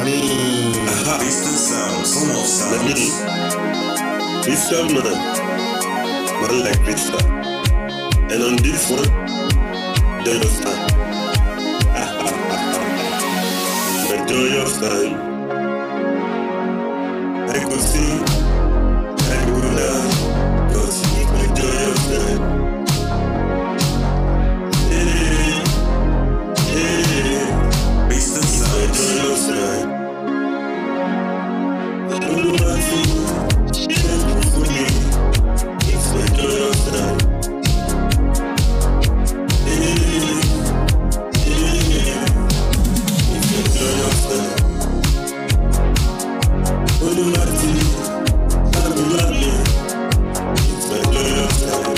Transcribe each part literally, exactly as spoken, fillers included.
mean, Distant sounds, home of I mean, sounds. Christian man, man like Christian. And on this one, they understand. Enjoy your time. I could sing, I could laugh, cause enjoy your time. Hey, hey, Distant sounds. enjoy your time. Olúwàtí, ṣe kò fún mi, enjoy your time. Hey, hey, enjoy your time. Olúwàtí, Abúlálé, enjoy your time.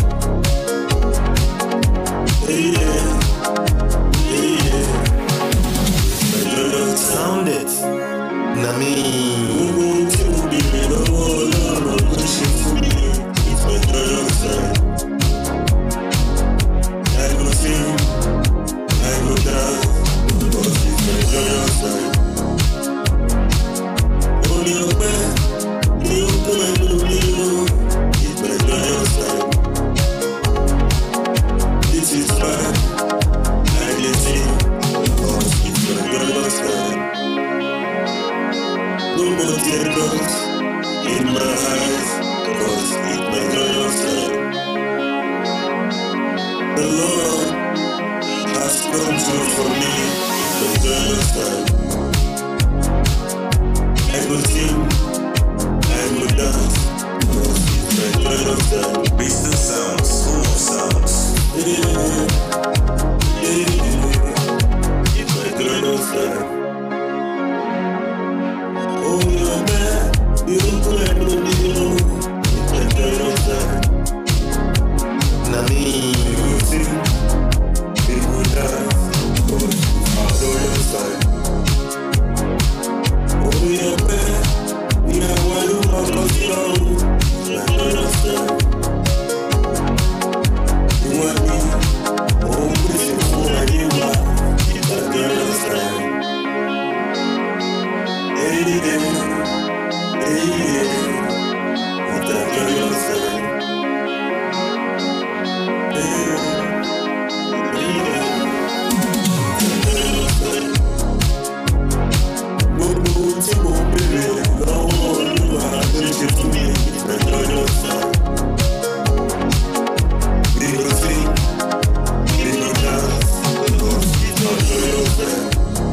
Hey, yeah, hey, yeah, enjoy your time. Sound it. Na mean, Ohun tí mo bèrè lọ́wọ́ Ọlọ́run ló ṣe fún mi, enjoy your time. I go sing, I go dance, cause enjoy your time. Orin ọpẹ́ ni ó kún ẹnu mi o, enjoy your time. This is fine, I dey sing, cause enjoy your time. No more teardrops in my eyes, cause enjoy your time. The Lord has come through for me, enjoy your time. I go sing, I go dance, cause enjoy your time. Distant sounds, home of sounds. Hey, hey, enjoy your time. Oh, your man, you don't let me know, enjoy your time. na mean, You sing, you go dance, cause enjoy your time. Oh, your man, you know why you walk on slow, enjoy your time. You want me, oh, push it for you, enjoy your time. Hey, hey, hey, hey, enjoy your time. Gbogbo ohun tí mo bèrè lọ́wọ́ Olúwa ló ṣe fún mi, enjoy your time. We go sing, we go dance, cause enjoy your time.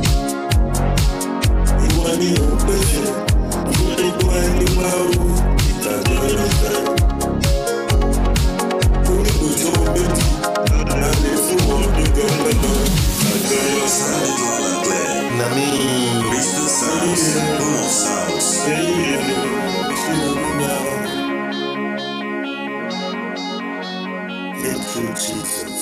Ìwọ ni ò ń pèsè fún gbogbo ẹni wá o, enjoy your time. Orí kò tó méjì, àlè fún ọdún gbọ́dọ̀, enjoy your time. Loud and clear. na mean, Distant sounds, home of sounds. Hey, yeah, yeah, yeah. Thank you, Jesus.